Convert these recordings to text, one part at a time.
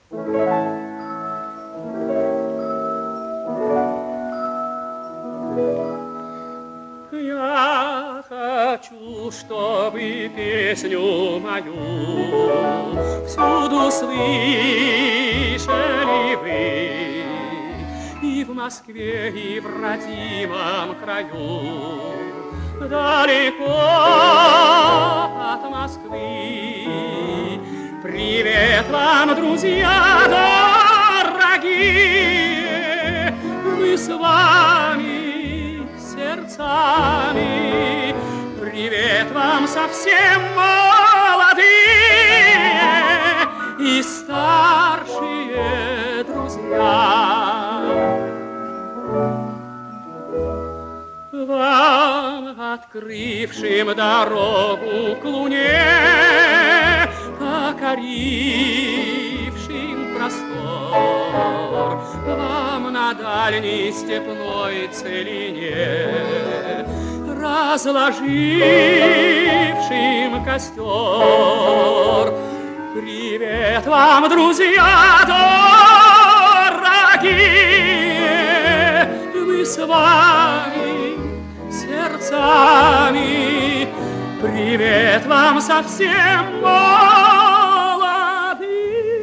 Я хочу, чтобы песню мою всюду слышали вы, и в Москве, и в родимом краю, далеко от Москвы. Привет вам, друзья дорогие, мы с вами сердцами. Привет вам совсем молодые и старшие друзья. Вам, открывшим дорогу к луне, покорившим простор, вам на дальней степной целине, разложившим костер. Привет вам, друзья дорогие, мы с вами сердцами. Привет вам совсем молодые,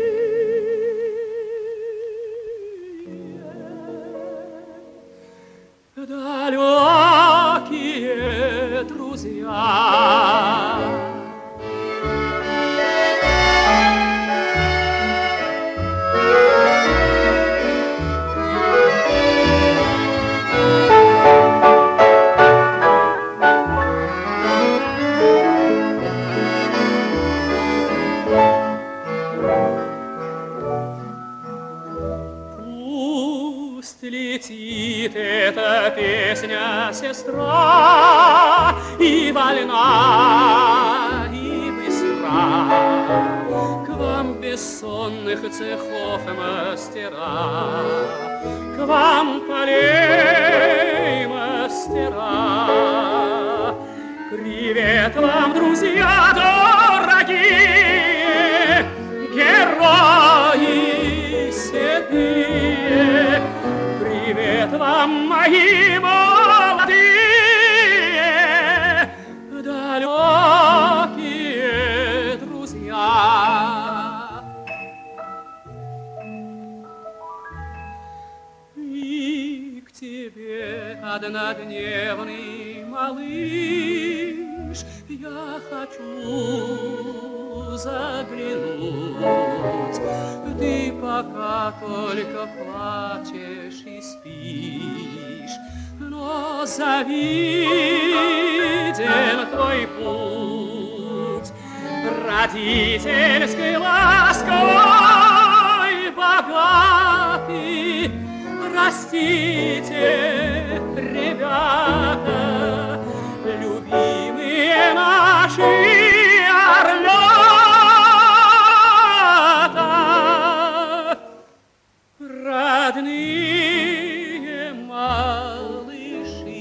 далекие друзья. Летит эта песня, сестра, и вольна, и быстра, к вам бессонных цехов мастера, к вам полей мастера. Привет вам, друзья дорогие, герои седые. Привет вам, мои молодые, далекие друзья. И к тебе, однодневный малыш, я хочу заглянуть. Ты пока только плачешь и спишь, но завиден твой путь родительской лаской богатый. Растите, ребята, любимые наши орлята, родные малыши.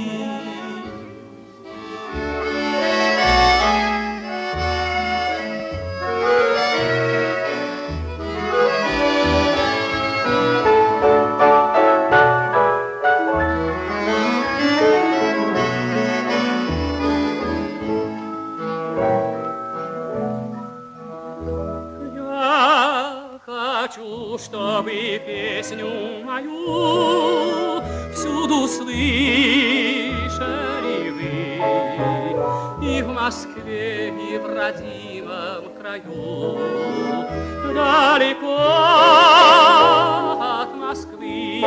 Хочу, чтобы песню мою всюду слышали вы, и в Москве, и в родимом краю, далеко от Москвы.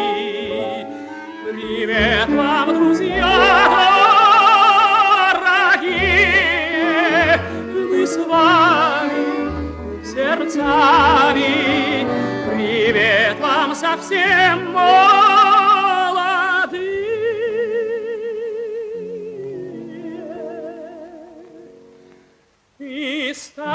Привет вам, друзья дорогие, мы с вами сердцами. Привет вам совсем молодые и старые.